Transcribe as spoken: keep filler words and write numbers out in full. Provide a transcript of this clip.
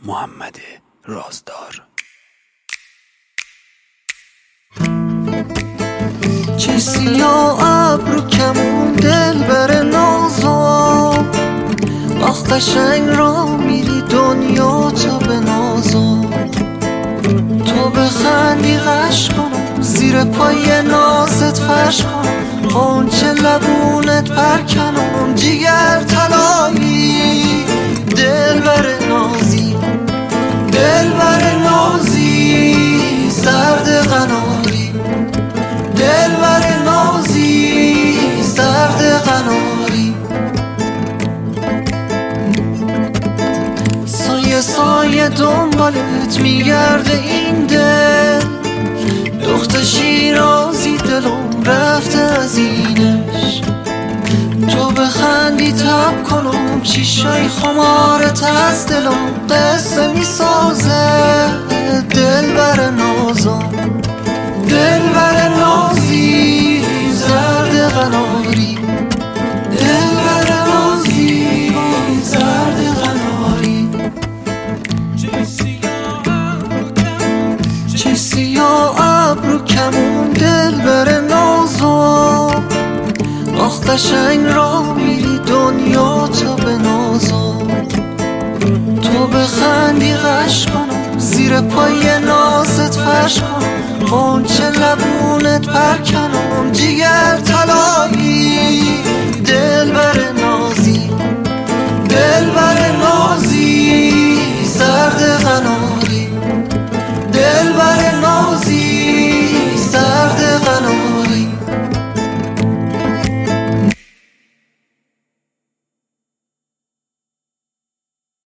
محمد رازدار. چه سیاه ابرو کمون دل بر نازم، آخ قشنگ را میری دنیا تو به نازم. تو بخندی غش کنم زیر پای نازت فرش کنم، قنچه لبونت پرکنم جیگر طلایی. دل بر نازی دل بر نازی زرد قناری، دل بر نازی زرد قناری. سایه سایه دنبالت میگرده این دل، دخت شیرازی دلم رفته از اینش. تو بخندی تب کنم چیشای خمارت از دلم قصه میسازه. دل بر نازم دل بر نازی زرد قناری، دل بر نازی زرد قناری. چه سیاه ابرو کمون دل بر نازم، آخ قشنگ را میری دنیا تو به نازم. تو بخندی غش کنم زیر پای نازت فرش کنم، قنچه لبونت پرکنم جیگر طلایی. دل بر